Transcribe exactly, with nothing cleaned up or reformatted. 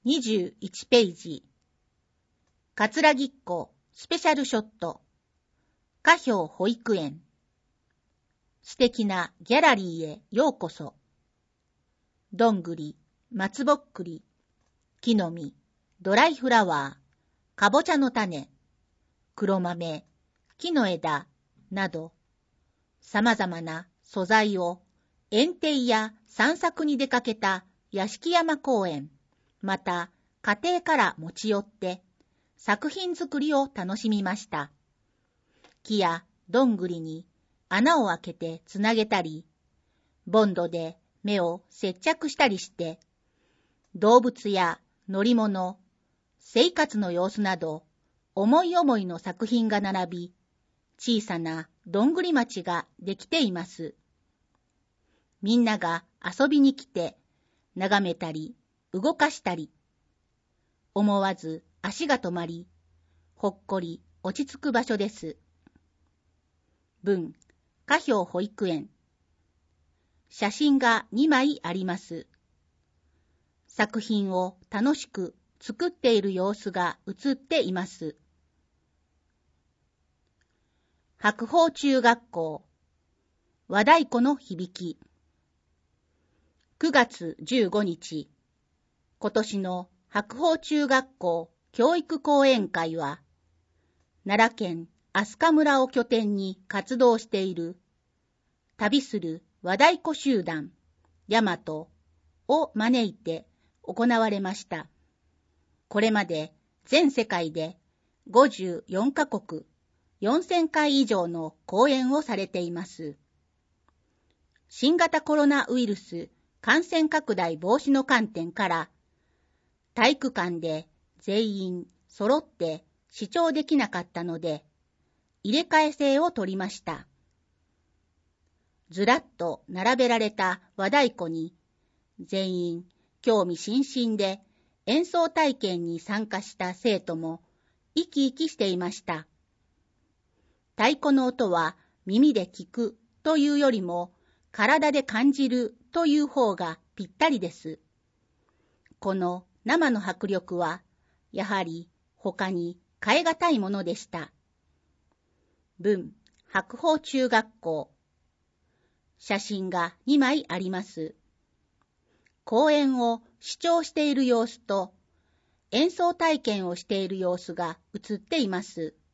にじゅういちページ。桂木っ子スペシャルショット。花氷保育園。素敵なギャラリーへようこそ。どんぐり、松ぼっくり、木の実、ドライフラワー、かぼちゃの種、黒豆、木の枝など、様々な素材を園庭や散策に出かけた屋敷山公園、また家庭から持ち寄って作品作りを楽しみました。木やどんぐりに穴を開けてつなげたり、ボンドで目を接着したりして、動物や乗り物、生活の様子など、思い思いの作品が並び、小さなどんぐり町ができています。みんなが遊びに来て、眺めたり、動かしたり、思わず足が止まり、ほっこり落ち着く場所です。文、花氷保育園。写真がにまいあります。作品を楽しく作っている様子が写っています。白鳳中学校、和太鼓の響き。くがつじゅうごにち、今年の白鳳中学校教育講演会は、奈良県飛鳥村を拠点に活動している旅する和太鼓集団大和を招いて行われました。これまで全世界でごじゅうよんカ国よんせんかい以上の講演をされています。新型コロナウイルス感染拡大防止の観点から、体育館で全員揃って視聴できなかったので、入れ替え制を取りました。ずらっと並べられた和太鼓に、全員興味津々で演奏体験に参加した生徒も生き生きしていました。太鼓の音は耳で聞くというよりも体で感じるという方がぴったりです。この生の迫力はやはり他に代え難いものでした。文、白鳳中学校。写真がにまいあります。公演を視聴している様子と演奏体験をしている様子が写っています。